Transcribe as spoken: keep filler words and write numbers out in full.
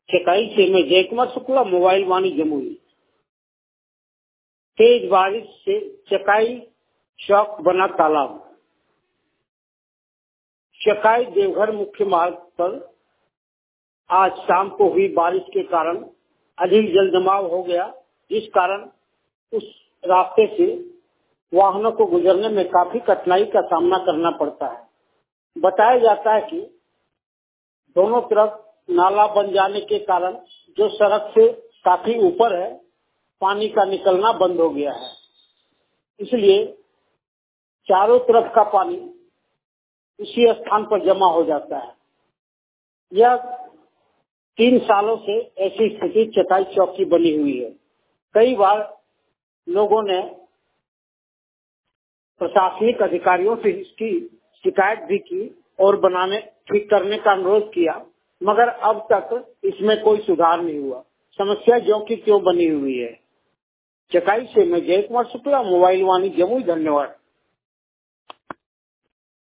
चकाई से मैं जय कुमार शुक्ला, मोबाइल वाणी जमुई। तेज बारिश से चकाई चौक बना तालाब। चकाई देवघर मुख्य मार्ग पर आज शाम को हुई बारिश के कारण अधिक जल जमाव हो गया, जिस कारण उस रास्ते से वाहनों को गुजरने में काफी कठिनाई का सामना करना पड़ता है। बताया जाता है कि दोनों तरफ नाला बन जाने के कारण जो सड़क से काफी ऊपर है, पानी का निकलना बंद हो गया है। इसलिए चारों तरफ का पानी उसी स्थान पर जमा हो जाता है। यह तीन सालों से ऐसी स्थिति चकाई चौक की बनी हुई है। कई बार लोगों ने प्रशासनिक अधिकारियों से इसकी शिकायत भी की और बनाने ठीक करने का अनुरोध किया, मगर अब तक इसमें कोई सुधार नहीं हुआ। समस्या जो की क्यों बनी हुई है। चकाई से मैं जय कुमार शुक्ला, मोबाइल वाणी जमुई। धन्यवाद।